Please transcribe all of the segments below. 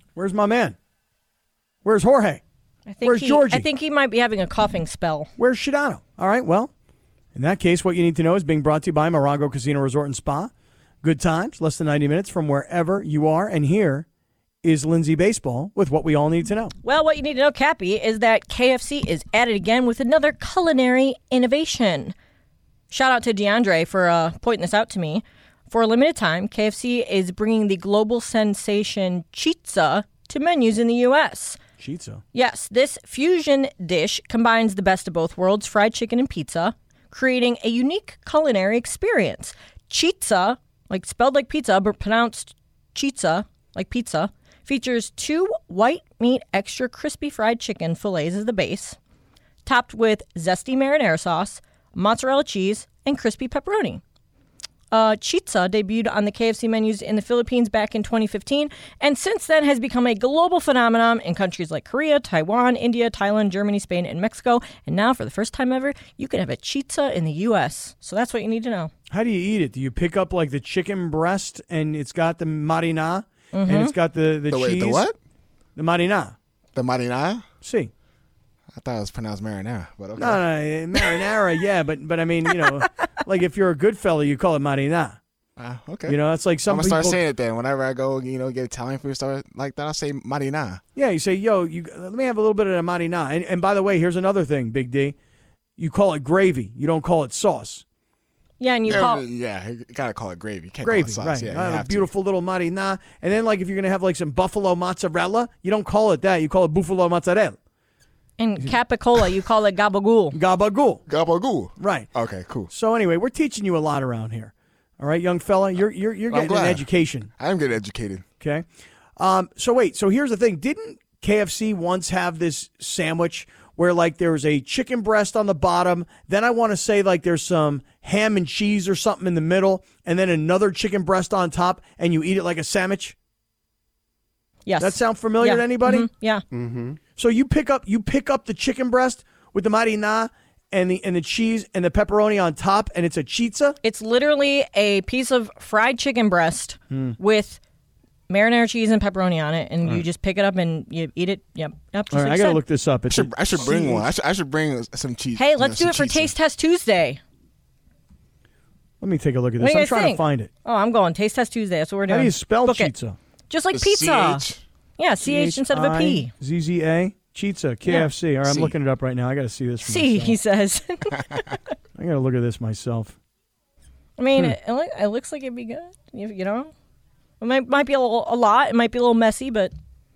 Where's my man? Where's Jorge? Where's Georgie? I think he might be having a coughing spell. Where's Shadano? All right, well, in that case, what you need to know is being brought to you by Morongo Casino Resort and Spa. Good times, less than 90 minutes from wherever you are. And here is Lindsay Baseball with what we all need to know. Well, what you need to know, Cappy, is that KFC is at it again with another culinary innovation. Shout out to DeAndre for pointing this out to me. For a limited time, KFC is bringing the global sensation Chizza to menus in the U.S. Chizza? Yes, this fusion dish combines the best of both worlds, fried chicken and pizza, creating a unique culinary experience. Chizza, like spelled like pizza, but pronounced Chizza, like pizza, features 2 white meat extra crispy fried chicken fillets as the base, topped with zesty marinara sauce, mozzarella cheese, and crispy pepperoni. Chizza debuted on the KFC menus in the Philippines back in 2015, and since then has become a global phenomenon in countries like Korea, Taiwan, India, Thailand, Germany, Spain, and Mexico. And now, for the first time ever, you can have a Chizza in the U.S. So that's what you need to know. How do you eat it? Do you pick up like the chicken breast and it's got the marina and it's got the cheese? Wait, the what? The marina. The marinara? See. I thought it was pronounced marinara, but okay. No, marinara, yeah, but I mean, like if you're a good fella, you call it marina. Okay. It's like some I'm people. going to start saying it then. Whenever I go, get Italian food, stuff like that, I'll say marina. Yeah, you say, let me have a little bit of the marina. And by the way, here's another thing, Big D. You call it gravy. You don't call it sauce. Yeah, and you got to call it gravy. You can't gravy, call it sauce. right. Yeah, a beautiful little marina. And then, like, if you're going to have, like, some buffalo mozzarella, you don't call it that. You call it buffalo mozzarella. And Capicola, you call it gabagool. Gabagool. Gabagool. Right. Okay, cool. So anyway, we're teaching you a lot around here. All right, young fella, you're getting an education. I am getting educated. Okay. So here's the thing. Didn't KFC once have this sandwich where like there was a chicken breast on the bottom, then I want to say like there's some ham and cheese or something in the middle, and then another chicken breast on top, and you eat it like a sandwich? Yes. That sound familiar to anybody? Mm-hmm. Yeah. Mm-hmm. So you pick up the chicken breast with the marina and the cheese and the pepperoni on top, and it's a chizza? It's literally a piece of fried chicken breast with marinara cheese and pepperoni on it, and you just pick it up and you eat it. Yep. All right, I got to look this up. I should bring one. I should bring some cheese. Hey, let's do it for Taste Test Tuesday. Let me take a lock at this. I'm trying to find it. Oh, I'm going. Taste Test Tuesday. That's what we're doing. How do you spell chizza? Just like pizza. CH? Yeah, CH instead of a P. ZZA? Chizza, KFC. All right, I'm looking it up right now. I got to see this for C, myself. he says. I got to look at this myself. I mean, it looks like it'd be good. You know? It might be a lot. It might be a little messy, but...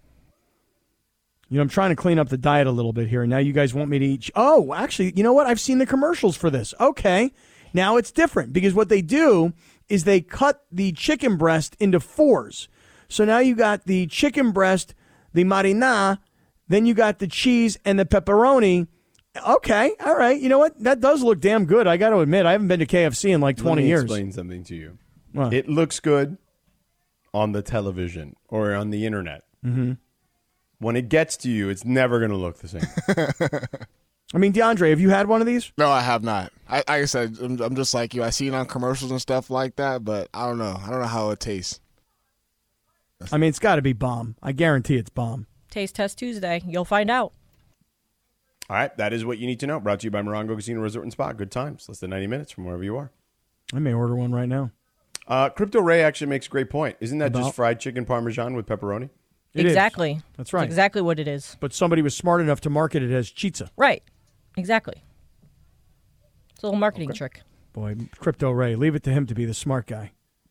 I'm trying to clean up the diet a little bit here. Now you guys want me to eat... Oh, actually, you know what? I've seen the commercials for this. Okay. Now it's different because what they do is they cut the chicken breast into 4s. So now you got the chicken breast, the marina, then you got the cheese and the pepperoni. Okay, all right. You know what? That does look damn good. I got to admit, I haven't been to KFC in like 20 years. Let me explain something to you. What? It looks good on the television or on the internet. Mm-hmm. When it gets to you, it's never going to look the same. I mean, DeAndre, have you had one of these? No, I have not. Like I said, I'm just like you. I see it on commercials and stuff like that, but I don't know. I don't know how it tastes. I mean, it's got to be bomb. I guarantee it's bomb. Taste Test Tuesday. You'll find out. All right, that is what you need to know. Brought to you by Morongo Casino Resort and Spa. Good times. Less than 90 minutes from wherever you are. I may order one right now. Crypto Ray actually makes a great point. Isn't that just fried chicken parmesan with pepperoni? Exactly. That's right. That's exactly what it is. But somebody was smart enough to market it as chizza. Right. Exactly. It's a little marketing trick. Boy, Crypto Ray, leave it to him to be the smart guy.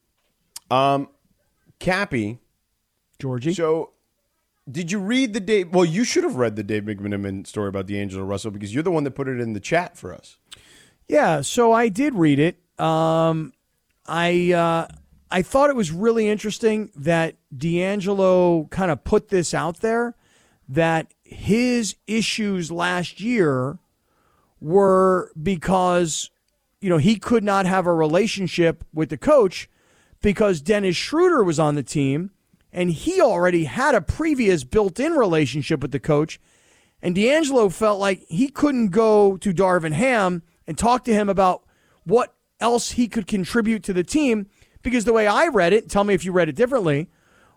Cappy. Georgie. So, did you read the Dave? Well, you should have read the Dave McMenamin story about D'Angelo Russell because you're the one that put it in the chat for us. Yeah, so I did read it. I thought it was really interesting that D'Angelo kind of put this out there, that his issues last year were because, he could not have a relationship with the coach because Dennis Schroeder was on the team and he already had a previous built-in relationship with the coach. And D'Angelo felt like he couldn't go to Darvin Ham and talk to him about what else he could contribute to the team because the way I read it, tell me if you read it differently,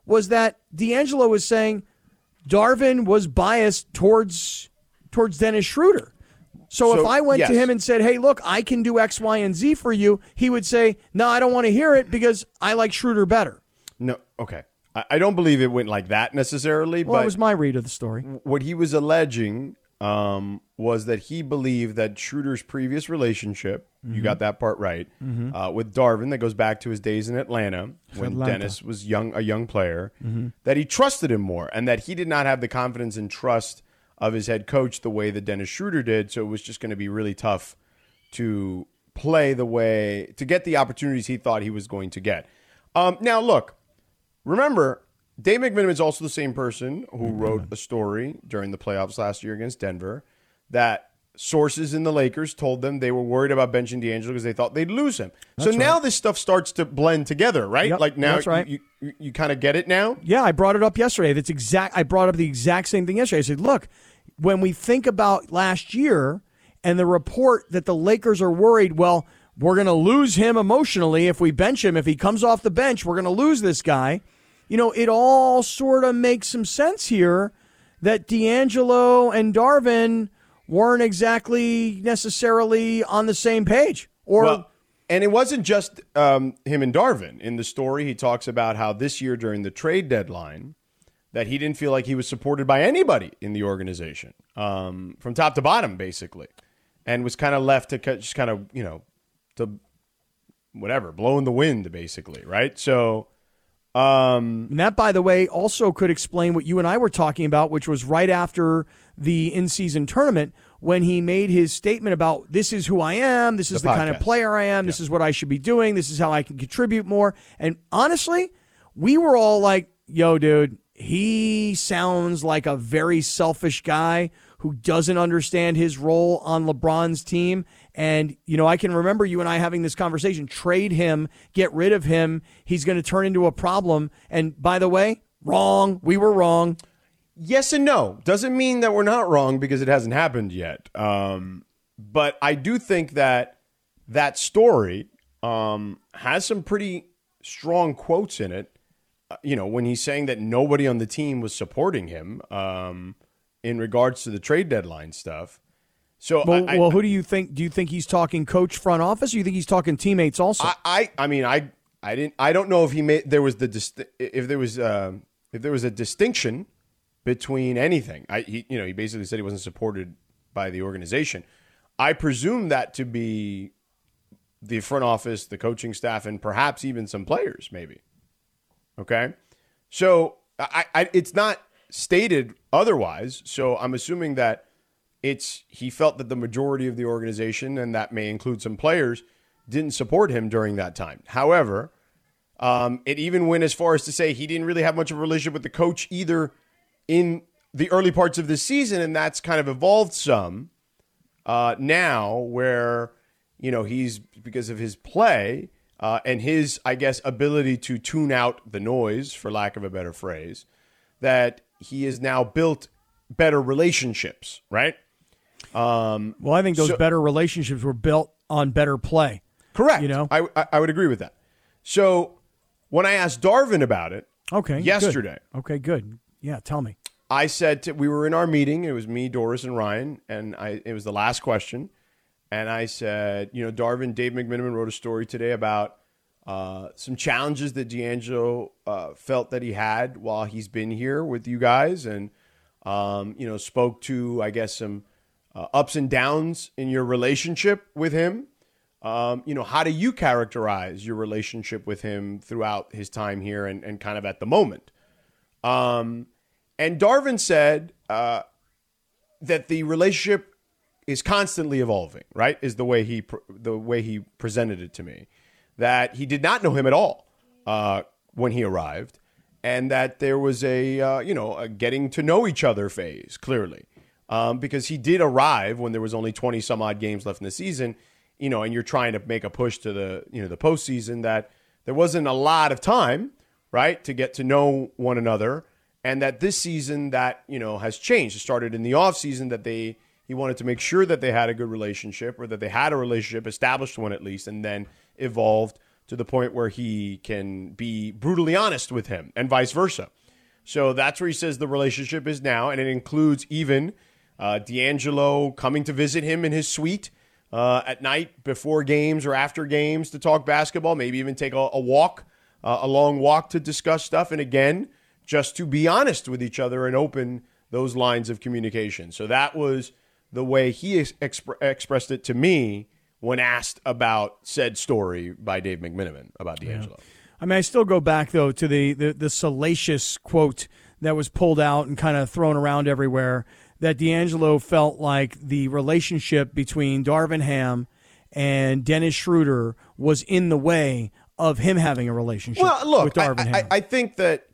was that D'Angelo was saying Darvin was biased towards Dennis Schroeder. So if I went to him and said, hey, look, I can do X, Y, and Z for you, he would say, no, I don't want to hear it because I like Schroeder better. No, okay. I don't believe it went like that necessarily. Well, but that was my read of the story. What he was alleging was that he believed that Schroeder's previous relationship, you got that part right, with Darvin, that goes back to his days in Atlanta when Dennis was a young player, that he trusted him more and that he did not have the confidence and trust of his head coach the way that Dennis Schroeder did. So it was just going to be really tough to play to get the opportunities he thought he was going to get. Now, look, remember, Dave McMenamin is also the same person who wrote a story during the playoffs last year against Denver that sources in the Lakers told them they were worried about benching D'Angelo because they thought they'd lose him. Now this stuff starts to blend together, right? Yep, like now that's right. you kind of get it now? Yeah, I brought it up yesterday. I brought up the exact same thing yesterday. I said, look, when we think about last year and the report that the Lakers are worried, well, we're going to lose him emotionally if we bench him. If he comes off the bench, we're going to lose this guy. You know, it all sort of makes some sense here that D'Angelo and Darvin weren't exactly necessarily on the same page. And it wasn't just him and Darvin. In the story, he talks about how this year during the trade deadline, that he didn't feel like he was supported by anybody in the organization, from top to bottom, basically, and was kind of left to just kind of, to whatever, blow in the wind, basically, right? So, and that, by the way, also could explain what you and I were talking about, which was right after the in-season tournament when he made his statement about this is who I am, this is the kind of player I am, this is what I should be doing, this is how I can contribute more. And honestly, we were all like, yo, dude, he sounds like a very selfish guy who doesn't understand his role on LeBron's team. And, I can remember you and I having this conversation. Trade him, get rid of him. He's going to turn into a problem. And by the way, wrong. We were wrong. Yes and no. Doesn't mean that we're not wrong because it hasn't happened yet. But I do think that story has some pretty strong quotes in it. When he's saying that nobody on the team was supporting him in regards to the trade deadline stuff. So, who do you think? Do you think he's talking coach, front office, or do you think he's talking teammates also? I don't know if if there was a distinction between anything. He basically said he wasn't supported by the organization. I presume that to be the front office, the coaching staff, and perhaps even some players, maybe. Okay, so it's not stated otherwise. So I'm assuming that he felt that the majority of the organization, and that may include some players, didn't support him during that time. However, it even went as far as to say he didn't really have much of a relationship with the coach either in the early parts of the season, and that's kind of evolved some now where he's, because of his play. And his, I guess, ability to tune out the noise, for lack of a better phrase, that he has now built better relationships, right? Well, I think those better relationships were built on better play. Correct. I would agree with that. So when I asked Darvin about it yesterday. Good. Okay, good. Yeah, tell me. I said we were in our meeting. It was me, Doris, and Ryan, and it was the last question. And I said, Darvin, Dave McMenamin wrote a story today about some challenges that D'Angelo felt that he had while he's been here with you guys, and spoke to, I guess, some ups and downs in your relationship with him. How do you characterize your relationship with him throughout his time here and kind of at the moment? And Darvin said that the relationship is constantly evolving, right? Is the way he presented it to me. That he did not know him at all when he arrived, and that there was a getting to know each other phase, clearly, because he did arrive when there was only 20 some odd games left in the season, and you're trying to make a push to the postseason. That there wasn't a lot of time, right, to get to know one another, and that this season that has changed. It started in the offseason that he wanted to make sure that they had a good relationship, or that they had a relationship, established one at least, and then evolved to the point where he can be brutally honest with him and vice versa. So that's where he says the relationship is now, and it includes even D'Angelo coming to visit him in his suite at night before games or after games to talk basketball, maybe even take a walk, a long walk to discuss stuff. And again, just to be honest with each other and open those lines of communication. So that was the way he expressed it to me when asked about said story by Dave McMenamin about D'Angelo. Yeah. I mean, I still go back, though, to the salacious quote that was pulled out and kind of thrown around everywhere, that D'Angelo felt like the relationship between Darvin Ham and Dennis Schroeder was in the way of him having a relationship with Darvin Ham. I think that,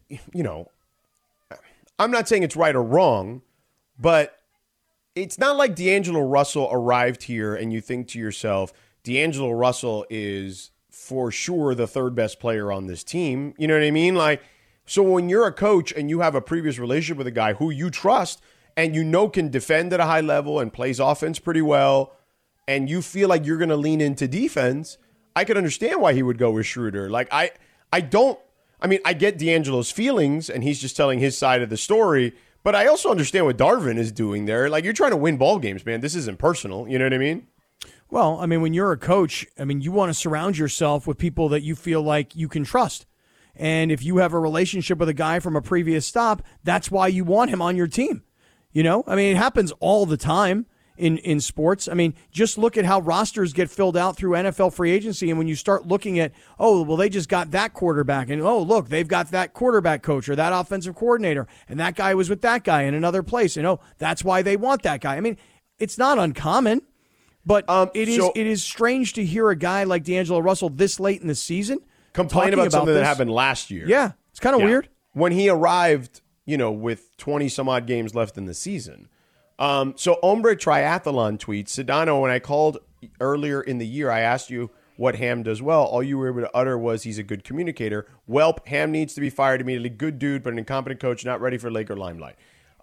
I'm not saying it's right or wrong, but it's not like D'Angelo Russell arrived here and you think to yourself, D'Angelo Russell is for sure the third best player on this team. You know what I mean? Like, so when you're a coach and you have a previous relationship with a guy who you trust and can defend at a high level and plays offense pretty well, and you feel like you're going to lean into defense, I could understand why he would go with Schroeder. Like, I get D'Angelo's feelings, and he's just telling his side of the story, but I also understand what Darvin is doing there. Like, you're trying to win ball games, man. This isn't personal. You know what I mean? Well, I mean, when you're a coach, I mean, you want to surround yourself with people that you feel like you can trust. And if you have a relationship with a guy from a previous stop, that's why you want him on your team. You know, I mean, it happens all the time in sports. I mean, just look at how rosters get filled out through NFL free agency. And when you start looking at, oh, well, they just got that quarterback. And, oh, look, they've got that quarterback coach or that offensive coordinator. And that guy was with that guy in another place. And, oh, that's why they want that guy. I mean, it's not uncommon. But it is strange to hear a guy like D'Angelo Russell this late in the season complain about something that happened last year. Yeah, it's kind of weird. When he arrived, with 20-some-odd games left in the season. So Ombre Triathlon tweets, Sedano, when I called earlier in the year, I asked you what Ham does well. All you were able to utter was he's a good communicator. Welp, Ham needs to be fired immediately. Good dude, but an incompetent coach, not ready for Laker limelight.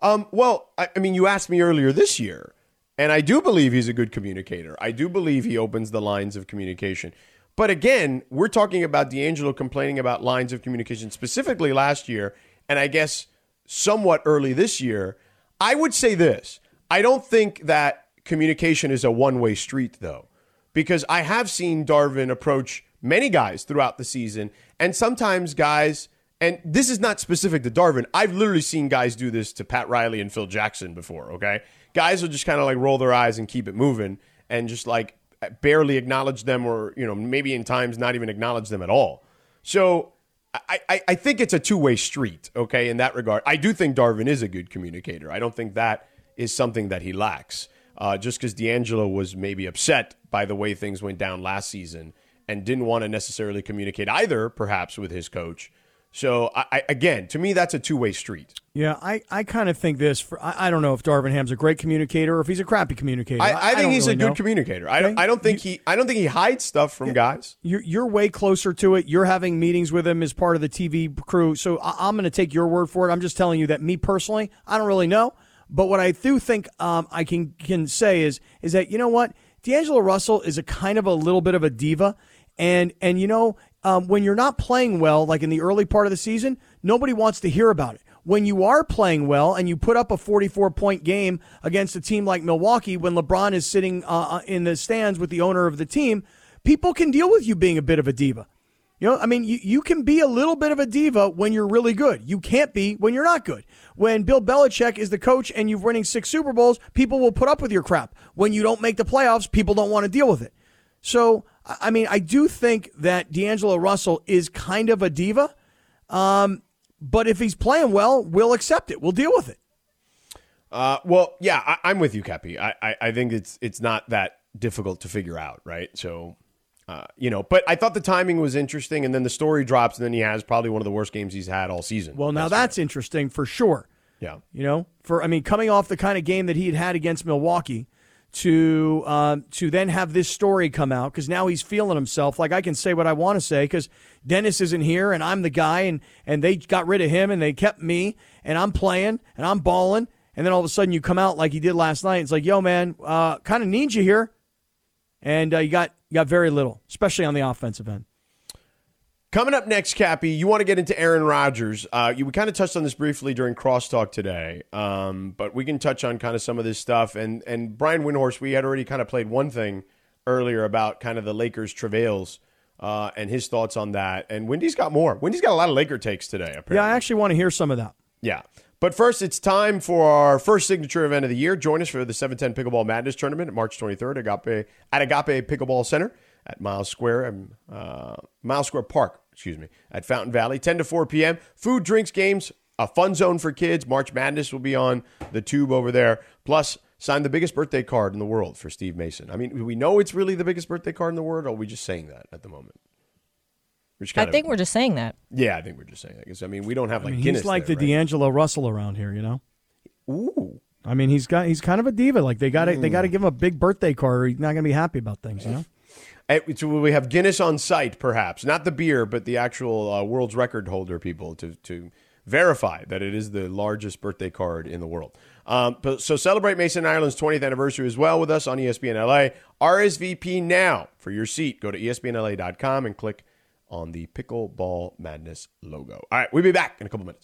You asked me earlier this year. And I do believe he's a good communicator. I do believe he opens the lines of communication. But again, we're talking about D'Angelo complaining about lines of communication specifically last year, and I guess somewhat early this year. I would say this. I don't think that communication is a one-way street, though, because I have seen Darvin approach many guys throughout the season, and sometimes guys, and this is not specific to Darvin, I've literally seen guys do this to Pat Riley and Phil Jackson before, okay? Guys will just kind of like roll their eyes and keep it moving and just like barely acknowledge them or, maybe in times not even acknowledge them at all. So I think it's a two-way street, okay, in that regard. I do think Darvin is a good communicator. I don't think that is something that he lacks. Just because D'Angelo was maybe upset by the way things went down last season and didn't want to necessarily communicate either, perhaps, with his coach. So, again, to me, that's a two-way street. Yeah, I kind of think this. I don't know if Darvin Ham's a great communicator or if he's a crappy communicator. I think he's a good communicator. I don't think he hides stuff from guys. You're way closer to it. You're having meetings with him as part of the TV crew. So I'm going to take your word for it. I'm just telling you that me personally, I don't really know. But what I do think I can say is that, you know what? D'Angelo Russell is a kind of a little bit of a diva. And when you're not playing well, like in the early part of the season, nobody wants to hear about it. When you are playing well and you put up a 44-point game against a team like Milwaukee, when LeBron is sitting in the stands with the owner of the team, people can deal with you being a bit of a diva. You can be a little bit of a diva when you're really good. You can't be when you're not good. When Bill Belichick is the coach and you're winning 6 Super Bowls, people will put up with your crap. When you don't make the playoffs, people don't want to deal with it. So, I do think that D'Angelo Russell is kind of a diva. But if he's playing well, we'll accept it. We'll deal with it. I'm with you, Cappy. I think it's not that difficult to figure out, right? So, but I thought the timing was interesting, and then the story drops, and then he has probably one of the worst games he's had all season. Well, now that's interesting for sure. Yeah. Coming off the kind of game that he had against Milwaukee, to then have this story come out, because now he's feeling himself like I can say what I want to say because Dennis isn't here and I'm the guy and they got rid of him and they kept me and I'm playing and I'm balling, and then all of a sudden you come out like he did last night. It's like, yo, man, kind of need you here. And you got very little, especially on the offensive end. Coming up next, Cappy, you want to get into Aaron Rodgers. We kind of touched on this briefly during Crosstalk today, but we can touch on kind of some of this stuff. And Brian Windhorst, we had already kind of played one thing earlier about kind of the Lakers' travails and his thoughts on that. And Wendy's got more. Wendy's got a lot of Laker takes today, apparently. Yeah, I actually want to hear some of that. Yeah. But first, it's time for our first signature event of the year. Join us for the 710 Pickleball Madness Tournament at March 23rd at Agape Pickleball Center at Miles Square Park, at Fountain Valley, 10 to 4 p.m. Food, drinks, games, a fun zone for kids. March Madness will be on the tube over there. Plus, sign the biggest birthday card in the world for Steve Mason. I mean, do we know it's really the biggest birthday card in the world, or are we just saying that at the moment? I think we're just saying that. Yeah, I think we're just saying that. Because, I mean, we don't have Guinness. He's like there, the right? D'Angelo Russell around here, you know? Ooh. I mean, he's kind of a diva. Like, they got to give him a big birthday card or he's not going to be happy about things, you know? So we have Guinness on site, perhaps. Not the beer, but the actual world's record holder people to verify that it is the largest birthday card in the world. So celebrate Mason Ireland's 20th anniversary as well with us on ESPN LA. RSVP now for your seat. Go to ESPNLA.com and click on the Pickleball Madness logo. All right, we'll be back in a couple minutes.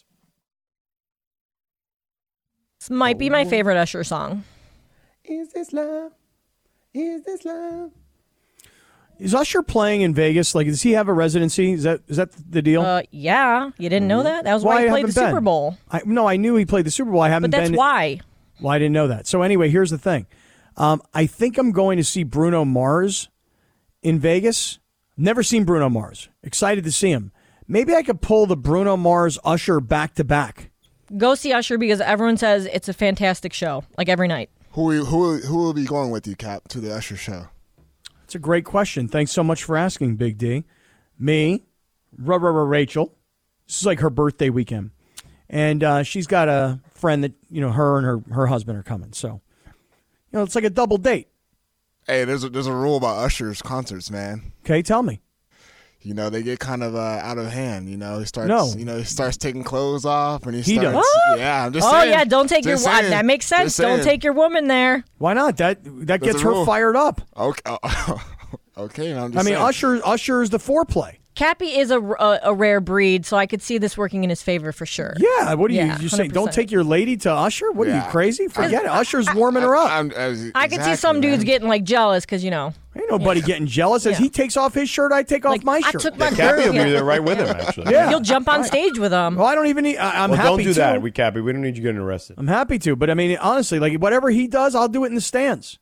This might be my favorite Usher song. Is this love? Is this love? Is Usher playing in Vegas? Like, does he have a residency? Is that the deal? Yeah. You didn't know that? That was why he played the Super Bowl. No, I knew he played the Super Bowl. I haven't been. But that's why. Well, I didn't know that. So anyway, here's the thing. I think I'm going to see Bruno Mars in Vegas. Never seen Bruno Mars. Excited to see him. Maybe I could pull the Bruno Mars Usher back to back. Go see Usher because everyone says it's a fantastic show, like every night. Who will be going with you, Cap, to the Usher show? It's a great question. Thanks so much for asking, Big D. Me, Rachel. This is like her birthday weekend. And she's got a friend that, her and her husband are coming. So, it's like a double date. Hey, there's a rule about Usher's concerts, man. Okay, tell me. They get kind of out of hand. He starts taking clothes off, and he starts. Does. Yeah, I'm just saying. saying. Oh yeah, don't take your. That makes sense. Don't take your woman there. Why not? That gets her fired up. Okay, okay. I'm just saying. Usher is the foreplay. Cappy is a rare breed, so I could see this working in his favor for sure. Yeah, what are you saying? Don't take your lady to Usher? What are you, crazy? Forget it. Usher's warming her up. I could see some dudes getting jealous because ain't nobody getting jealous. As he takes off his shirt, I take off my shirt. I took my Cappy will be there right with him, actually. Yeah. You'll jump on stage with him. Well, I don't even need. I'm happy to. Don't do that, Cappy. We don't need you getting arrested. I'm happy to, but I mean, honestly, like whatever he does, I'll do it in the stands.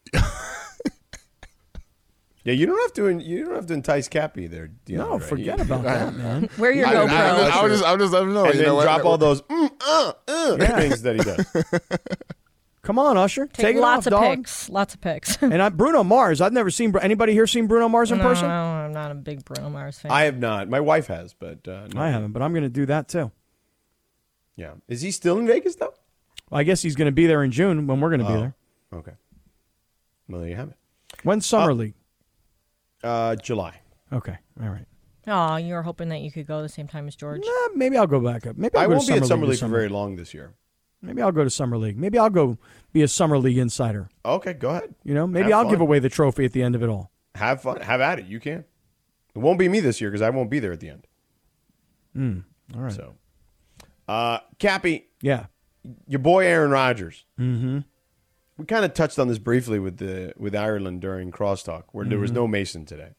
Yeah, you don't have to entice Cappy there. No, forget about that, man. Where your GoPro? I just let him know. And then drop all those things that he does. Come on, Usher. Take it lots off, of dog. pics. Lots of pics. And Bruno Mars. I've never seen. Anybody here seen Bruno Mars in person? No, I'm not a big Bruno Mars fan. I have not. My wife has, but no. I haven't. But I'm going to do that too. Yeah. Is he still in Vegas though? Well, I guess he's going to be there in June when we're going to be there. Okay. Well, there you have it. When's Summer League? July. Okay. All right. Oh, you were hoping that you could go the same time as George. Nah, maybe I'll go back up. Maybe I I'll go won't to be at Summer League League for very long this year. Maybe I'll go to Summer League. Maybe I'll go be a Summer League insider. Okay, go ahead. Maybe I'll give away the trophy at the end of it all. Have fun. Have at it. You can. It won't be me this year because I won't be there at the end. All right. So, Cappy. Yeah. Your boy Aaron Rodgers. Mm-hmm. We kind of touched on this briefly with Ireland during Crosstalk, where there was no Mason today,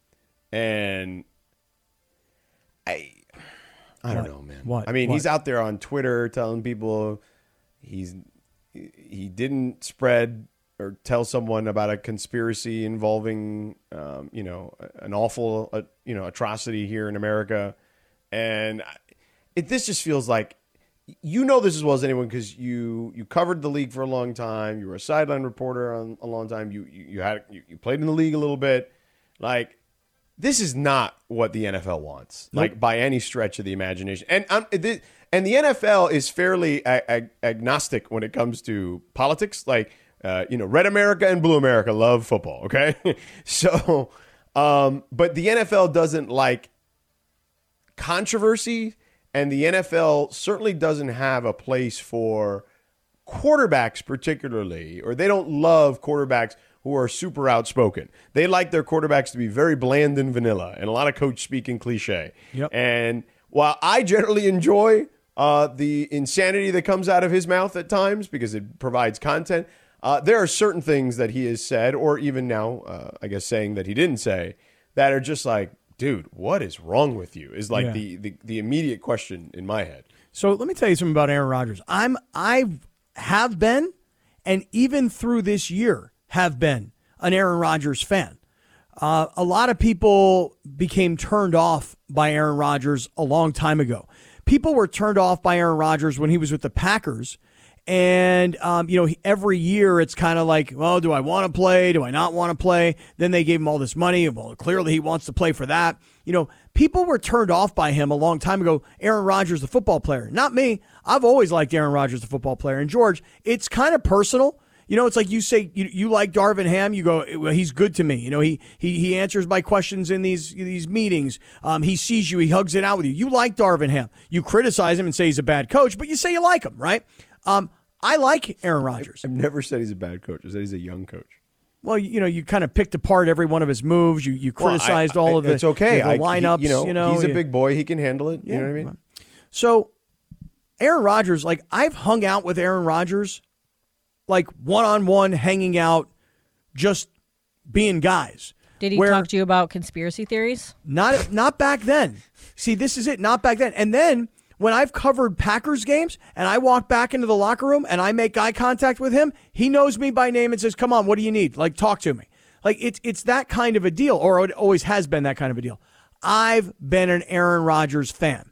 and I don't know, man. What? I mean, What? he's out there on Twitter telling people he didn't spread or tell someone about a conspiracy involving an awful atrocity here in America, and this just feels like. This as well as anyone because you covered the league for a long time. You were a sideline reporter on a long time. You played in the league a little bit. Like, this is not what the NFL wants, like by any stretch of the imagination. And the NFL is fairly agnostic when it comes to politics. Like, Red America and Blue America love football. Okay, so but the NFL doesn't like controversy. And the NFL certainly doesn't have a place for quarterbacks particularly, or they don't love quarterbacks who are super outspoken. They like their quarterbacks to be very bland and vanilla, and a lot of coach speak and cliche. Yep. And while I generally enjoy the insanity that comes out of his mouth at times because it provides content, there are certain things that he has said, or even now, I guess saying that he didn't say, that are just like, dude, what is wrong with you? Is like the immediate question in my head. So let me tell you something about Aaron Rodgers. I have been, and even through this year, have been an Aaron Rodgers fan. A lot of people became turned off by Aaron Rodgers a long time ago. People were turned off by Aaron Rodgers when he was with the Packers. And, every year it's kind of like, well, do I want to play? Do I not want to play? Then they gave him all this money. Well, clearly he wants to play for that. People were turned off by him a long time ago. Aaron Rodgers, the football player. Not me. I've always liked Aaron Rodgers, the football player. And, George, it's kind of personal. It's like you say you like Darvin Ham. You go, well, he's good to me. He answers my questions in these meetings. He sees you. He hugs it out with you. You like Darvin Ham. You criticize him and say he's a bad coach, but you say you like him, right? I like Aaron Rodgers. I've never said he's a bad coach. I said he's a young coach. Well, you kind of picked apart every one of his moves. You criticized all of the, it's okay. the lineups. He's a big boy. He can handle it. You know what I mean? So, Aaron Rodgers, like I've hung out with Aaron Rodgers, like one-on-one, hanging out, just being guys. Did he talk to you about conspiracy theories? Not back then. See, this is it. Not back then. And then when I've covered Packers games and I walk back into the locker room and I make eye contact with him, he knows me by name and says, "Come on, what do you need? Like, talk to me." Like it's that kind of a deal, or it always has been that kind of a deal. I've been an Aaron Rodgers fan.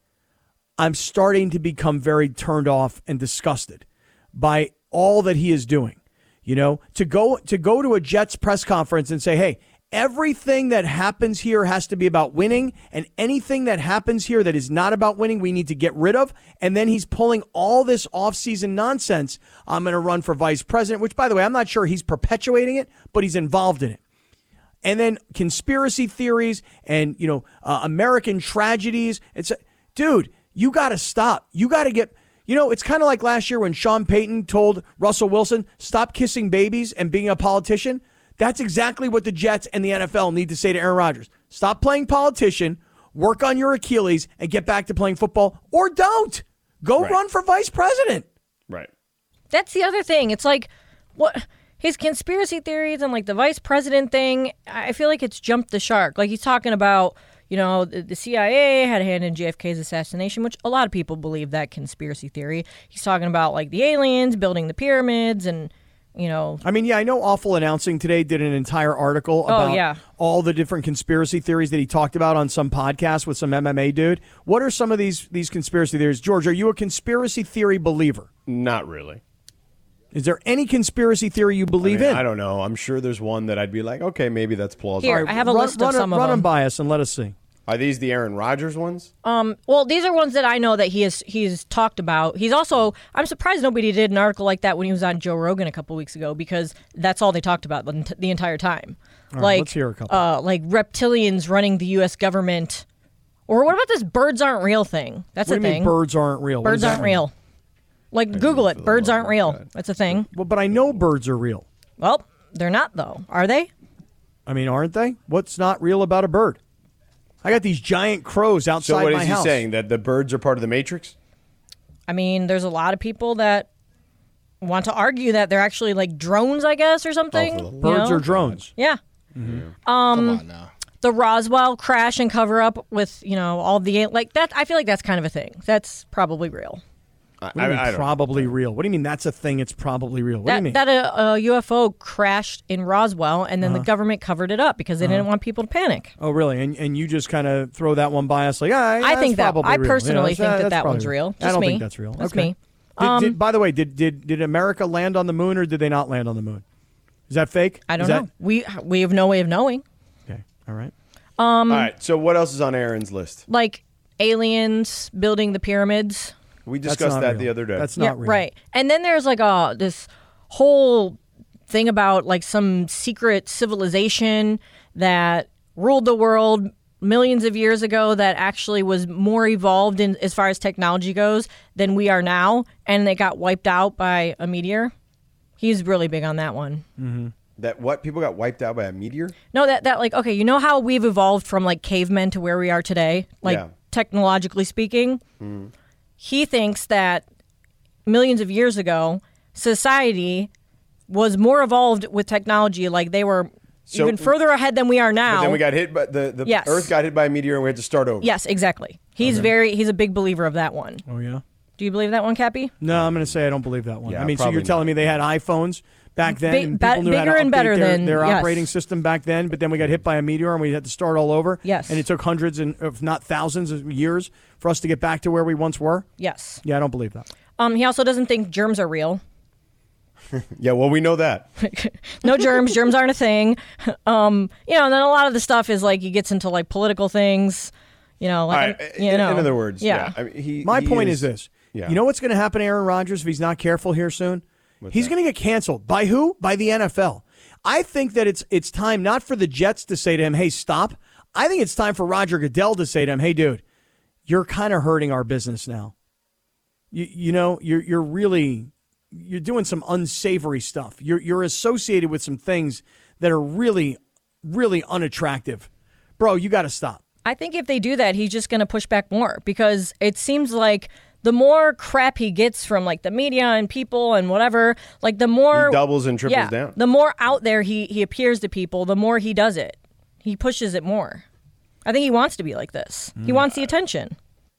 I'm starting to become very turned off and disgusted by all that he is doing. To go to a Jets press conference and say, "Hey, everything that happens here has to be about winning, and anything that happens here that is not about winning, we need to get rid of." And then he's pulling all this offseason nonsense. I'm going to run for vice president, which, by the way, I'm not sure he's perpetuating it, but he's involved in it. And then conspiracy theories and, American tragedies. Dude, you got to stop. You got to get... it's kind of like last year when Sean Payton told Russell Wilson, stop kissing babies and being a politician. That's exactly what the Jets and the NFL need to say to Aaron Rodgers. Stop playing politician, work on your Achilles, and get back to playing football, or don't. Go run for vice president. Right. That's the other thing. It's like, what his conspiracy theories and like the vice president thing, I feel like it's jumped the shark. Like he's talking about, the CIA had a hand in JFK's assassination, which a lot of people believe that conspiracy theory. He's talking about like the aliens building the pyramids and, I know Awful Announcing today did an entire article about all the different conspiracy theories that he talked about on some podcast with some MMA dude. What are some of these conspiracy theories? George, are you a conspiracy theory believer? Not really. Is there any conspiracy theory you believe in? I don't know. I'm sure there's one that I'd be like, okay, maybe that's plausible. Here, I have a list of some of them. Run them by us and let us see. Are these the Aaron Rodgers ones? Well, these are ones that I know that he's talked about. He's also, I'm surprised nobody did an article like that when he was on Joe Rogan a couple weeks ago, because that's all they talked about the entire time. All right, let's hear a couple. Like reptilians running the U.S. government. Or what about this birds aren't real thing? That's a thing. What do you mean birds aren't real? Birds aren't real. Like, Google it. Birds aren't real. That's a thing. Well, but I know birds are real. Well, they're not, though. Are they? Aren't they? What's not real about a bird? I got these giant crows outside my house. So what is he saying? That the birds are part of the Matrix? There's a lot of people that want to argue that they're actually like drones, I guess, or something. Birds are drones. Yeah. Mm-hmm. Come on now. The Roswell crash and cover up with, all the, like that. I feel like that's kind of a thing. That's probably real. What do you mean probably real? What do you mean that's a thing? It's probably real. What do you mean? That a UFO crashed in Roswell, and then the government covered it up because they didn't want people to panic. Oh, really? And you just kind of throw that one by us like, I think that. I personally think that one's real. I don't think that's real. That's me. By the way, did America land on the moon or did they not land on the moon? Is that fake? I don't know. We have no way of knowing. Okay. All right. All right. So what else is on Aaron's list? Like aliens building the pyramids. We discussed that the other day. That's not real. Right. And then there's like this whole thing about like some secret civilization that ruled the world millions of years ago that actually was more evolved in as far as technology goes than we are now, and they got wiped out by a meteor. He's really big on that one. Mm-hmm. That what? People got wiped out by a meteor? No, that like, okay, you know how we've evolved from like cavemen to where we are today, like Yeah. technologically speaking? He thinks that millions of years ago, society was more evolved with technology, like they were So- even further ahead than we are now. But then we got hit by the Yes. Earth got hit by a meteor and we had to start over. Yes, exactly. He's a big believer of that one. Oh, yeah? Do you believe that one, Cappy? No, I'm going to say I don't believe that one. Yeah, I mean, so probably you're telling not. me they had iPhones back then, Big- and people knew how to bigger and update better than- their yes. operating system back then, but then we got hit by a meteor and we had to start all over. Yes. And it took hundreds, if not thousands of years for us to get back to where we once were. Yes. Yeah, I don't believe that. He also doesn't think germs are real. Yeah, well, we know that. No germs. Germs aren't a thing. And then a lot of the stuff is like he gets into like political things. Like, All right, in other words, Yeah. I mean, My point is this. Yeah. You know what's going to happen to Aaron Rodgers if he's not careful here soon? He's going to get canceled. By who? By the NFL. I think that it's time not for the Jets to say to him, hey, stop. I think it's time for Roger Goodell to say to him, hey, dude, you're kind of hurting our business now. You're doing some unsavory stuff. You're associated with some things that are really, really unattractive. Bro, you got to stop. I think if they do that, he's just going to push back more because it seems like the more crap he gets from like the media and people and whatever, like the more He doubles and triples down. The more out there he appears to people, the more he does it. He pushes it more. I think he wants to be like this. He wants the attention.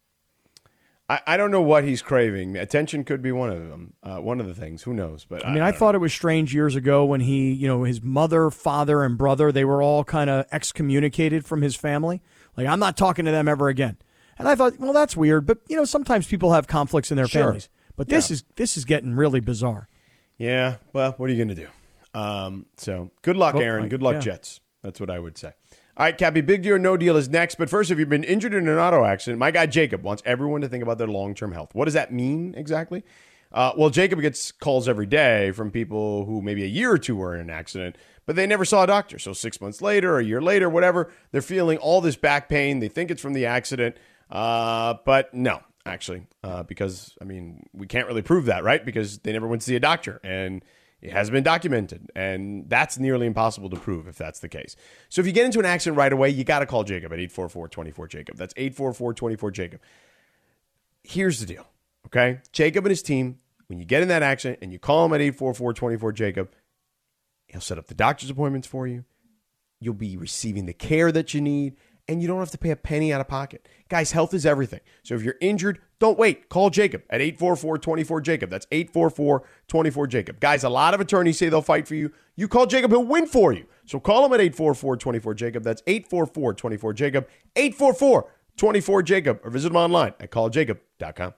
I don't know what he's craving. Attention could be one of them. One of the things. Who knows? But I mean, I thought it was strange years ago when he, his mother, father, and brother, they were all kind of excommunicated from his family. Like, I'm not talking to them ever again. And I thought, well, that's weird. But, sometimes people have conflicts in their Sure. families. But this is getting really bizarre. Yeah. Well, what are you going to do? So good luck, Aaron. Good luck, yeah. Jets. That's what I would say. All right, Cappy, big deal or no deal is next. But first, if you've been injured in an auto accident, my guy Jacob wants everyone to think about their long-term health. What does that mean exactly? Well, Jacob gets calls every day from people who maybe a year or two were in an accident, but they never saw a doctor. So 6 months later, a year later, whatever, they're feeling all this back pain. They think it's from the accident, but no, actually, because, we can't really prove that, right? Because they never went to see a doctor, and it hasn't been documented, and that's nearly impossible to prove if that's the case. So if you get into an accident right away, you got to call Jacob at 844-24-JACOB. That's 844-24-JACOB. Here's the deal, okay? Jacob and his team, when you get in that accident and you call him at 844-24-JACOB, he'll set up the doctor's appointments for you. You'll be receiving the care that you need, and you don't have to pay a penny out of pocket. Guys, health is everything. So if you're injured, don't wait. Call Jacob at 844-24-JACOB. That's 844-24-JACOB. Guys, a lot of attorneys say they'll fight for you. You call Jacob, he'll win for you. So call him at 844-24-JACOB. That's 844-24-JACOB. 844-24-JACOB. Or visit him online at calljacob.com.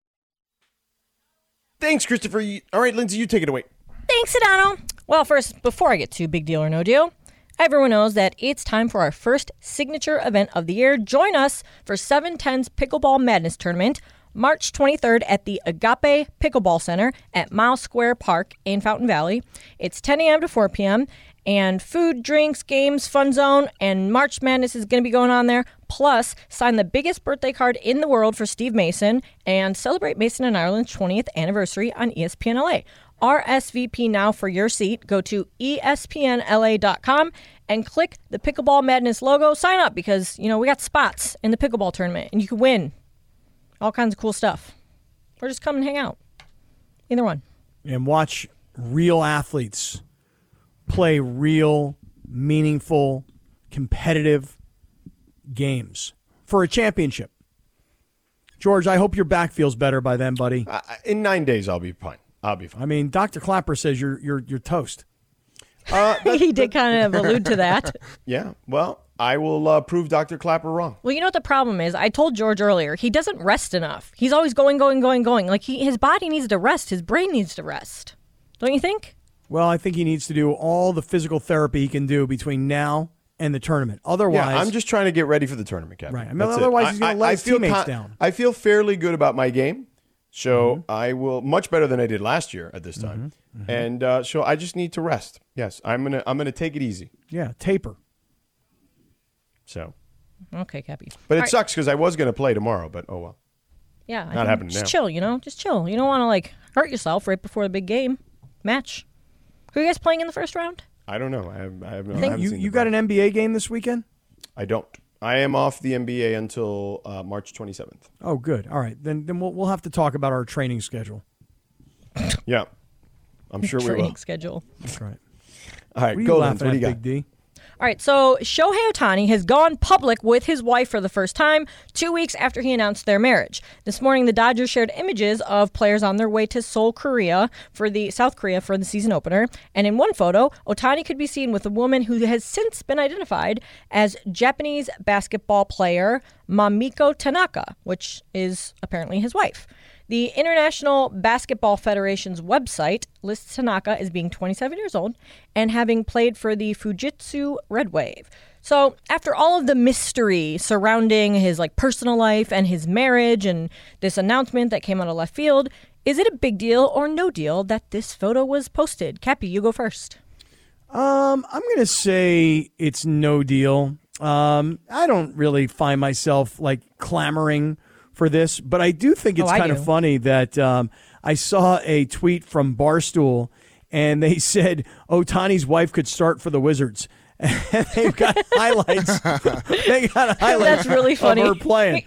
Thanks, Christopher. All right, Lindsay, you take it away. Thanks, Sedano. Well, first, before I get to big deal or no deal, everyone knows that it's time for our first signature event of the year. Join us for 710's Pickleball Madness Tournament, March 23rd at the Agape Pickleball Center at Miles Square Park in Fountain Valley. It's 10 a.m. to 4 p.m., and food, drinks, games, fun zone, and March Madness is going to be going on there. Plus, sign the biggest birthday card in the world for Steve Mason and celebrate Mason and Ireland's 20th anniversary on ESPN LA. RSVP now for your seat. Go to espnla.com and click the Pickleball Madness logo. Sign up because, we got spots in the pickleball tournament and you can win all kinds of cool stuff. Or just come and hang out. Either one. And watch real athletes play real, meaningful, competitive games for a championship. George, I hope your back feels better by then, buddy. In 9 days, I'll be fine. I'll be fine. I mean, Dr. Clapper says you're toast. He did kind of allude to that. Yeah, well, I will prove Dr. Clapper wrong. Well, you know what the problem is? I told George earlier, he doesn't rest enough. He's always going. Like, his body needs to rest. His brain needs to rest. Don't you think? Well, I think he needs to do all the physical therapy he can do between now and the tournament. Otherwise, Yeah, I'm just trying to get ready for the tournament, Captain. right. I mean, That's it. otherwise he's going to let his feel teammates down. I feel fairly good about my game, so I will much better than I did last year at this time, and so I just need to rest. Yes, I'm gonna take it easy. Yeah, taper. So, Okay, Cappy. but All it right. sucks because I was gonna play tomorrow, but oh well. Yeah, Not happening just now. chill, Just chill. You don't want to, hurt yourself right before the big game match. Who are you guys playing in the first round? I don't know. I have no. I think haven't seen you the got Bucks. an NBA game this weekend? I don't. I am off the NBA until March 27th. Oh, good. All right, then we'll have to talk about our training schedule. Yeah, I'm sure we will. Training schedule. That's right. All right, What are you go. laughing What do at, you got? Big D? All right, so Shohei Ohtani has gone public with his wife for the first time 2 weeks after he announced their marriage. This morning, the Dodgers shared images of players on their way to South Korea for the season opener. And in one photo, Ohtani could be seen with a woman who has since been identified as Japanese basketball player Mamiko Tanaka, which is apparently his wife. The International Basketball Federation's website lists Tanaka as being 27 years old and having played for the Fujitsu Red Wave. So after all of the mystery surrounding his personal life and his marriage and this announcement that came out of left field, is it a big deal or no deal that this photo was posted? Cappy, you go first. I'm going to say it's no deal. I don't really find myself clamoring for this, but I do think it's kind of funny that I saw a tweet from Barstool, and they said Ohtani's wife could start for the Wizards. And they've got highlights. They got highlights. That's really funny. Of her playing,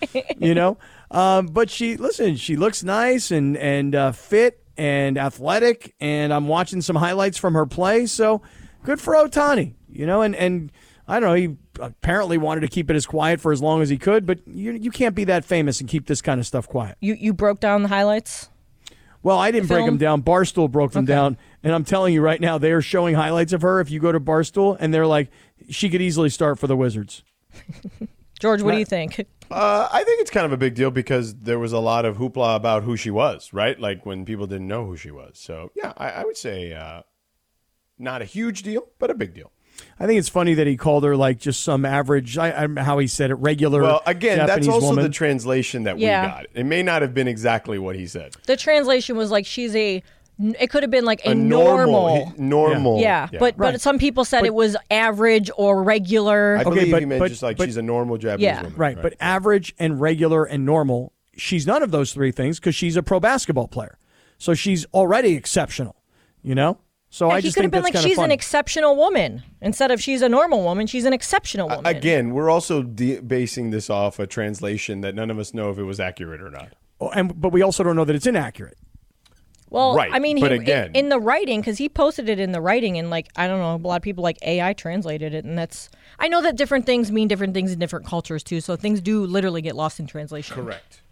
But she looks nice and fit and athletic, and I'm watching some highlights from her play. So good for Ohtani, and I don't know, he apparently wanted to keep it as quiet for as long as he could, but you can't be that famous and keep this kind of stuff quiet. You broke down the highlights? Well, I didn't break them down. Barstool broke them down, and I'm telling you right now, they are showing highlights of her if you go to Barstool, and they're like, she could easily start for the Wizards. George, what do you think? I think it's kind of a big deal because there was a lot of hoopla about who she was, right? Like when people didn't know who she was. So, yeah, I would say not a huge deal, but a big deal. I think it's funny that he called her just some average, how he said it, regular Well, again, Japanese that's also woman. the translation that we got. It may not have been exactly what he said. The translation was it could have been a normal. Yeah, but some people said it was average or regular. I believe but- he meant but- just but- she's a normal Japanese woman. Right, but average and regular and normal, she's none of those three things because she's a pro basketball player. So she's already exceptional, So I he just could think have been that's kind she's of funny. an exceptional woman. Instead of she's a normal woman, she's an exceptional woman. Again, we're also basing this off a translation that none of us know if it was accurate or not. But we also don't know that it's inaccurate. Well, Right, I mean, but again- in the writing, because he posted it in the writing, and I don't know, a lot of people AI translated it, and I know that different things mean different things in different cultures too, so things do literally get lost in translation. Correct.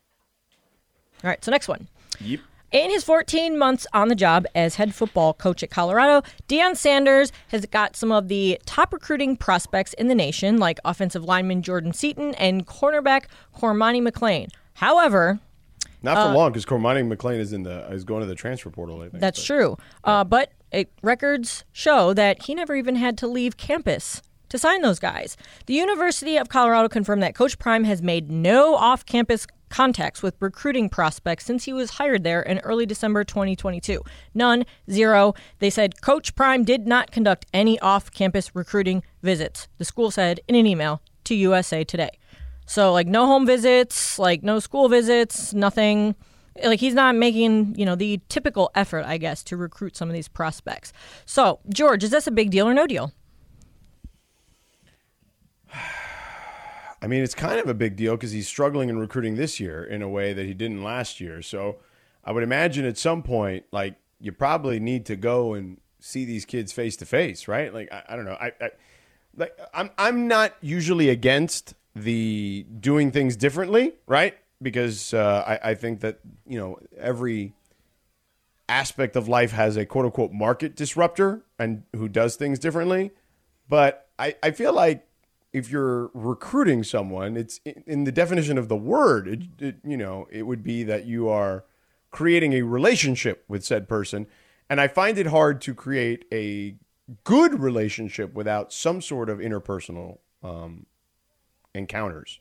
All right, so next one. Yep. In his 14 months on the job as head football coach at Colorado, Deion Sanders has got some of the top recruiting prospects in the nation, like offensive lineman Jordan Seaton and cornerback Cormani McClain. However, Not for long, because Cormani McClain is going to the transfer portal, I think. that's true. But records show that he never even had to leave campus to sign those guys. The University of Colorado confirmed that Coach Prime has made no off-campus contacts with recruiting prospects since he was hired there in early December 2022. None, zero. They said Coach Prime did not conduct any off-campus recruiting visits, the school said in an email to USA Today. So, no home visits, no school visits, nothing. He's not making, the typical effort, I guess, to recruit some of these prospects. So, George, is this a big deal or no deal? I mean, it's kind of a big deal because he's struggling in recruiting this year in a way that he didn't last year. So I would imagine at some point, you probably need to go and see these kids face to face, right? I don't know. I'm not usually against the doing things differently, right? Because I think that, every aspect of life has a quote unquote market disruptor and who does things differently. But I feel like if you're recruiting someone, it's in the definition of the word, it would be that you are creating a relationship with said person. And I find it hard to create a good relationship without some sort of interpersonal encounters.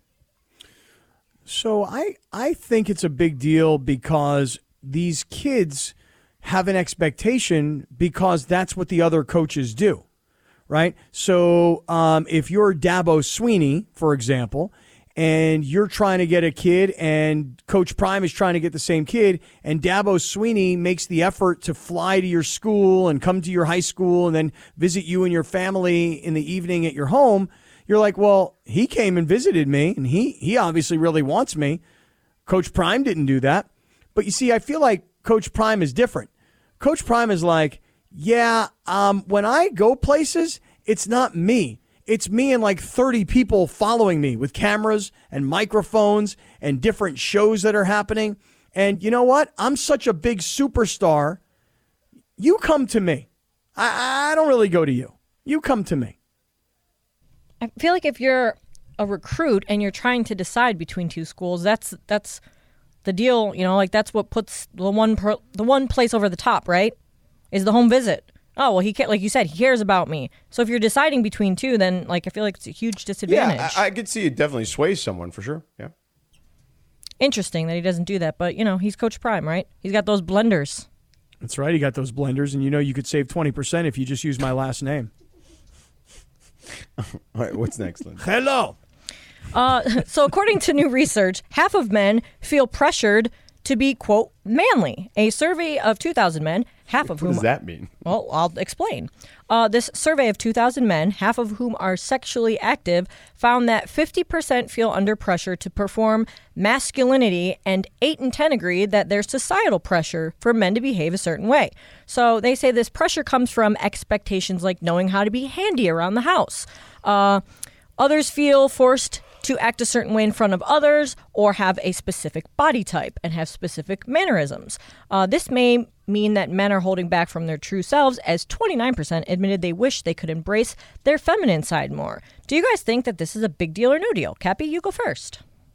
So I think it's a big deal because these kids have an expectation because that's what the other coaches do. Right. So if you're Dabo Sweeney, for example, and you're trying to get a kid, and Coach Prime is trying to get the same kid, and Dabo Sweeney makes the effort to fly to your school and come to your high school and then visit you and your family in the evening at your home, you're like, well, he came and visited me, and he obviously really wants me. Coach Prime didn't do that. But you see, I feel like Coach Prime is different. Coach Prime is like, yeah, when I go places, it's not me. It's me and like 30 people following me with cameras and microphones and different shows that are happening. And you know what? I'm such a big superstar. You come to me. I don't really go to you. You come to me. I feel like if you're a recruit and you're trying to decide between two schools, that's the deal. You know, like that's what puts the one place over the top, right? Is the home visit. Oh, well, he like you said, he cares about me. So if you're deciding between two, then like I feel like it's a huge disadvantage. Yeah, I could see it definitely sways someone for sure. Yeah. Interesting that he doesn't do that, but you know, he's Coach Prime, right? He's got those blenders. That's right. He got those blenders, and you know you could save 20% if you just use my last name. All right, what's next, Lynn? Hello. So according to new research, half of men feel pressured to be, quote, manly. A survey of 2,000 men, half of whom... What does that mean? Well, I'll explain. This survey of 2,000 men, half of whom are sexually active, found that 50% feel under pressure to perform masculinity, and 8 in 10 agreed that there's societal pressure for men to behave a certain way. So they say this pressure comes from expectations like knowing how to be handy around the house. Others feel forced to act a certain way in front of others or have a specific body type and have specific mannerisms. This may mean that men are holding back from their true selves, as 29% admitted they wish they could embrace their feminine side more. Do you guys think that this is a big deal or no deal? Cappy, you go first.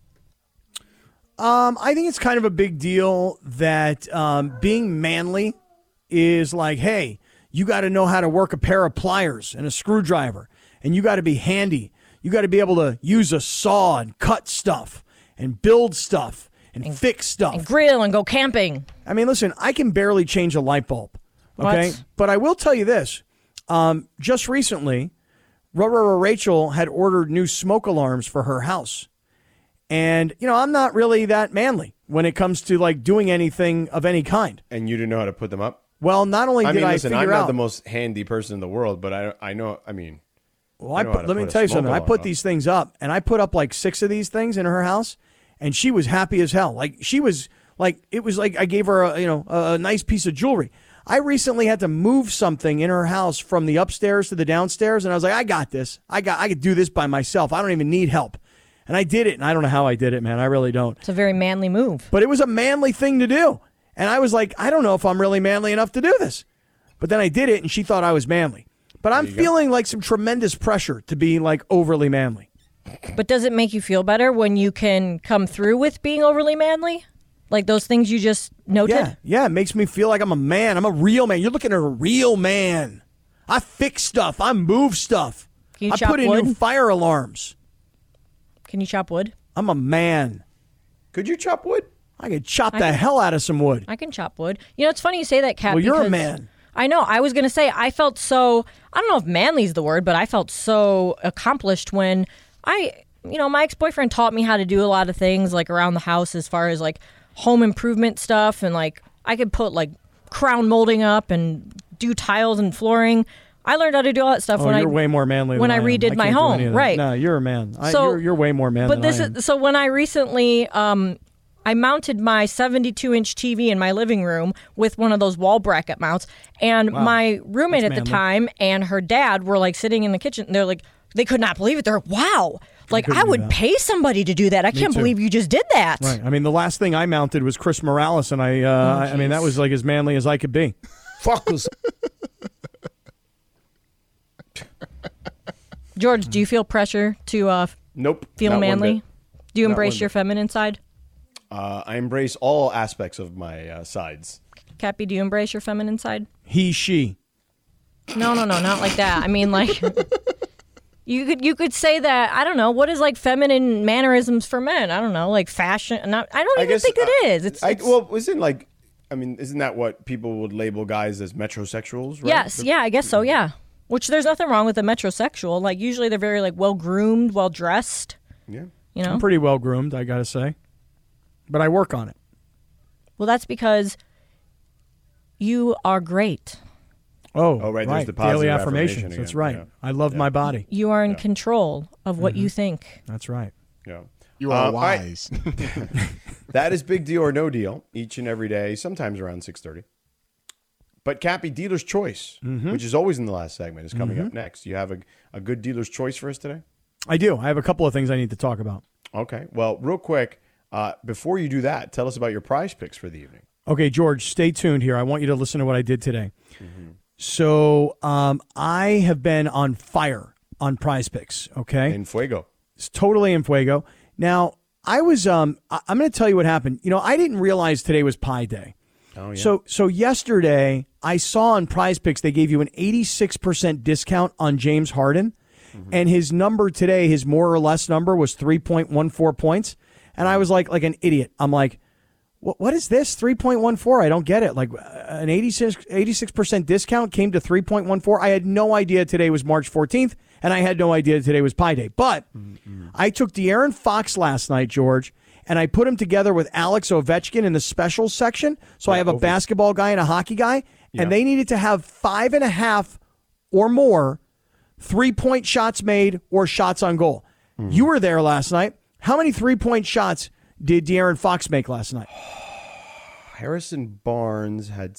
I think it's kind of a big deal that being manly is like, hey, you got to know how to work a pair of pliers and a screwdriver, and you got to be handy. You got to be able to use a saw and cut stuff and build stuff and fix stuff. And grill and go camping. I mean, listen, I can barely change a light bulb, okay? What? But I will tell you this. Just recently, Rachel had ordered new smoke alarms for her house. And, you know, I'm not really that manly when it comes to, like, doing anything of any kind. And you didn't know how to put them up? Well, not only did I listen, figure I'm out... not the most handy person in the world, but I know, I mean... Well, let me tell you something. I put these things up, and I put up like 6 of these things in her house, and she was happy as hell. Like she was like, it was like I gave her a nice piece of jewelry. I recently had to move something in her house from the upstairs to the downstairs, and I was like, I got this. I could do this by myself. I don't even need help. And I did it, and I don't know how I did it, man. I really don't. It's a very manly move. But it was a manly thing to do. And I was like, I don't know if I'm really manly enough to do this. But then I did it, and she thought I was manly. But I'm feeling like some tremendous pressure to be like overly manly. But does it make you feel better when you can come through with being overly manly? Like those things you just noted? Yeah, it makes me feel like I'm a man. I'm a real man. You're looking at a real man. I fix stuff. I move stuff. Can you I chop put in wood? new fire alarms. Can you chop wood? I'm a man. Could you chop wood? I could chop the hell out of some wood. I can chop wood. You know, it's funny you say that, Kat. Well, you're a because man. I know. I was going to say, I felt so, I don't know if manly's the word, but I felt so accomplished when my ex-boyfriend taught me how to do a lot of things like around the house as far as like home improvement stuff. And like I could put like crown molding up and do tiles and flooring. I learned how to do all that stuff you're way more manly when than I am. redid I my can't do home. any of that. Right. No, you're a man. So, you're way more man but than this I am. is so when I recently I mounted my 72-inch TV in my living room with one of those wall bracket mounts. And my roommate That's at the manly. time and her dad were like sitting in the kitchen. They're like, they could not believe it. They're like, wow. Like, I would pay somebody to do that. I can't too. believe you just did that. Right. I mean, the last thing I mounted was Chris Morales, and I mean, that was like as manly as I could be. Fuckers. George, do you feel pressure to Nope. feel not one manly? bit. Do you Not embrace one your bit. feminine side? I embrace all aspects of my sides. Cappy, do you embrace your feminine side? He, she. No, not like that. I mean, like, you could say that. I don't know. What is like feminine mannerisms for men? I don't know, like fashion. I don't even think it is. It's isn't like, I mean, isn't that what people would label guys as metrosexuals? Right? yes, yeah, I guess so. Yeah, which there's nothing wrong with a metrosexual. Like usually they're very like well groomed, well dressed. Yeah. You know? I'm pretty well groomed, I got to say. But I work on it. Well, that's because you are great. Oh, right. right. There's the positive Daily affirmation affirmations. That's again. right. Yeah. I love my body. You are in control of what you think. That's right. Yeah. You are all right. wise. That is Big Deal or No Deal each and every day, sometimes around 6:30. But Cappy, Dealer's Choice, which is always in the last segment, is coming up next. You have a good Dealer's Choice for us today? I do. I have a couple of things I need to talk about. Okay. Well, real quick, before you do that, tell us about your prize picks for the evening. Okay, George, stay tuned here. I want you to listen to what I did today. So I have been on fire on Prize Picks, okay? In Fuego. It's totally in fuego. Now, I was I'm going to tell you what happened. You know, I didn't realize today was Pi Day. Oh, yeah. So yesterday, I saw on Prize Picks they gave you an 86% discount on James Harden, and his number today, his more or less number was 3.14 points, and I was like an idiot. I'm like, what is this? 3.14? I don't get it. Like an 86% discount came to 3.14. I had no idea today was March 14th, and I had no idea today was Pi Day. But I took De'Aaron Fox last night, George, and I put him together with Alex Ovechkin in the specials section. So I have a basketball guy and a hockey guy, and they needed to have 5.5 or more 3-point shots made or shots on goal. You were there last night. How many 3-point shots did De'Aaron Fox make last night? Harrison Barnes had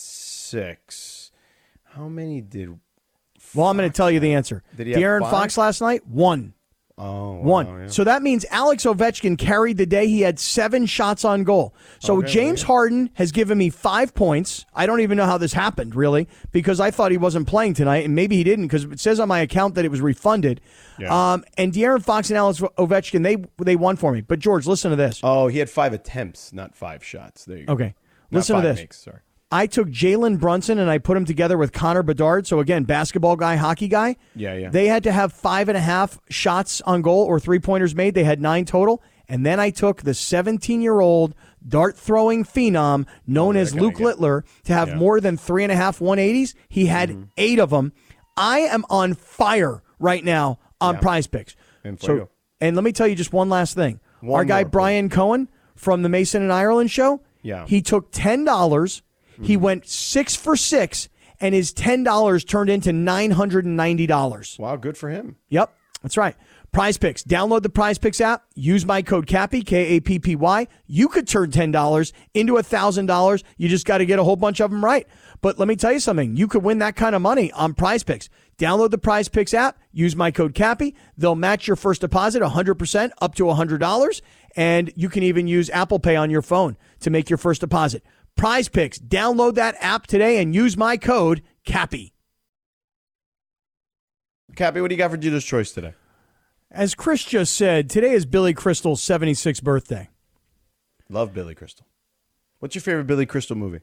6. How many did... Well, I'm going to tell you the answer. Did he have De'Aaron 5? Fox last night, 1. Oh, wow, 1. yeah. So that means Alex Ovechkin carried the day. He had 7 shots on goal. So James Harden has given me 5 points. I don't even know how this happened, really, because I thought he wasn't playing tonight, and maybe he didn't because it says on my account that it was refunded. Yeah. And De'Aaron Fox and Alex Ovechkin, they won for me. But, George, listen to this. Oh, he had 5 attempts, not 5 shots. There you go. Okay. Not Listen to 5 this. makes, sorry. I took Jalen Brunson and I put him together with Connor Bedard. So again, basketball guy, hockey guy. Yeah. They had to have 5.5 shots on goal or 3-pointers made. They had 9 total. And then I took the 17-year-old dart-throwing phenom known as Luke Littler to have more than 3.5 180s. He had 8 of them. I am on fire right now on Prize Picks. So, and let me tell you just one last thing. Our guy more, Brian Cohen from the Mason and Ireland show, he took $10. He went 6 for 6, and his $10 turned into $990. wow, good for him. Yep, that's right. Prize Picks. Download the Prize Picks app. Use my code CAPPY, K-A-P-P-Y. You could turn $10 into $1,000. You just got to get a whole bunch of them right. But let me tell you something. You could win that kind of money on Prize Picks. Download the Prize Picks app. Use my code CAPPY. They'll match your first deposit 100% up to $100. And you can even use Apple Pay on your phone to make your first deposit. Prize Picks. Download that app today and use my code CAPPY. Cappy, what do you got for Dealer's Choice today? As Chris just said, today is Billy Crystal's 76th birthday. Love Billy Crystal. What's your favorite Billy crystal movie?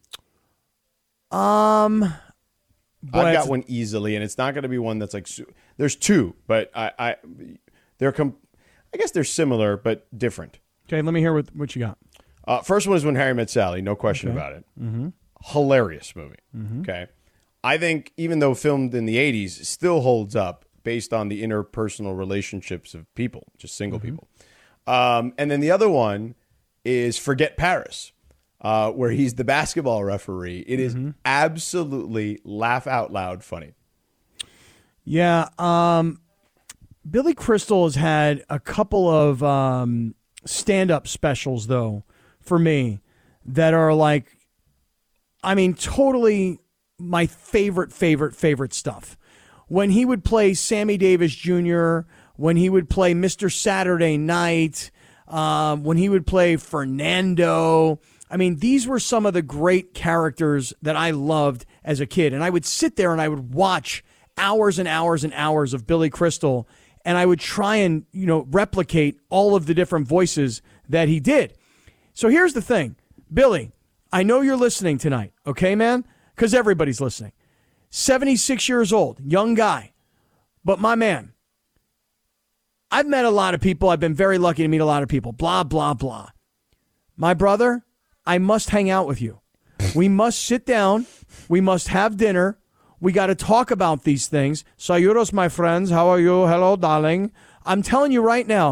I've I've got one easily, and it's not going to be one that's like there's 2, but I guess they're similar but different. Okay, let me hear what you got. First one is When Harry Met Sally, no question about it. Mm-hmm. Hilarious movie. Mm-hmm. Okay, I think even though filmed in the 80s, it still holds up based on the interpersonal relationships of people, just single people. And then the other one is Forget Paris, where he's the basketball referee. It is absolutely laugh out loud funny. Yeah, Billy Crystal has had a couple of stand-up specials, though, for me, that are like, I mean, totally my favorite stuff. When he would play Sammy Davis Jr., when he would play Mr. Saturday Night, when he would play Fernando. I mean, these were some of the great characters that I loved as a kid. And I would sit there and I would watch hours and hours and hours of Billy Crystal, and I would try and, replicate all of the different voices that he did. So here's the thing. Billy, I know you're listening tonight, okay, man? Because everybody's listening. 76 years old, young guy. But my man, I've met a lot of people. I've been very lucky to meet a lot of people. Blah, blah, blah. My brother, I must hang out with you. We must sit down. We must have dinner. We got to talk about these things. Sayuros, my friends. How are you? Hello, darling. I'm telling you right now,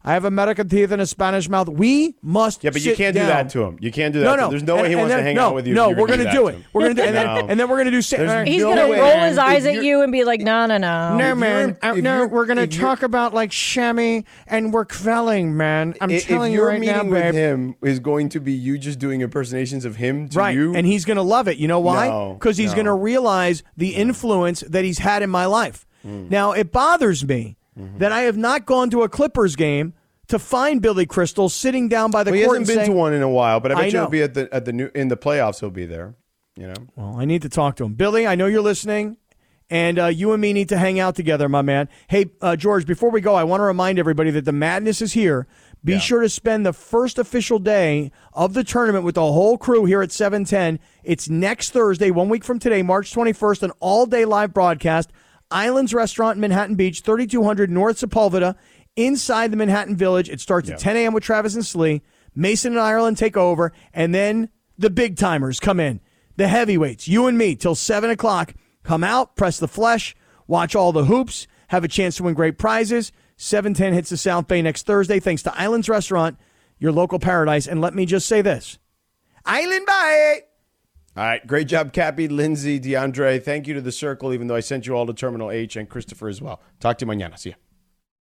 I have American teeth and a Spanish mouth. We must. Yeah, but you can't do down. that to him. You can't do that. No. There's no way he wants to hang out with you. No, if you're we're going to do it. We're going to do, and then we're going to do. He's no going to way. roll his eyes If at you're- you and be like, no. No, man. No, we're going to if you're- talk about like chamois and we're quelling, man. I'm If telling you your right now, meeting with babe. him is going to be you just doing impersonations of him to Right, you, and he's going to love it. You know why? No, Because he's no. going to realize the influence that he's had in my life. Now, it bothers me that I have not gone to a Clippers game to find Billy Crystal sitting down by the Well, he court hasn't and been saying, to one in a while, but I bet I you he'll know. be at the in the playoffs. He'll be there. You know. Well, I need to talk to him. Billy, I know you're listening, and you and me need to hang out together, my man. Hey, George, before we go, I want to remind everybody that the madness is here. Be sure to spend the first official day of the tournament with the whole crew here at 710. It's next Thursday, 1 week from today, March 21st, an all-day live broadcast. Islands Restaurant in Manhattan Beach, 3200 North Sepulveda, inside the Manhattan Village. It starts at 10 a.m. with Travis and Slee. Mason and Ireland take over, and then the big timers come in. The heavyweights, you and me, till 7 o'clock. Come out, press the flesh, watch all the hoops, have a chance to win great prizes. 710 hits the South Bay next Thursday, thanks to Islands Restaurant, your local paradise. And let me just say this. Island bye! All right, great job, Cappy, Lindsay, DeAndre. Thank you to the Circle, even though I sent you all to Terminal H, and Christopher as well. Talk to you mañana. See ya.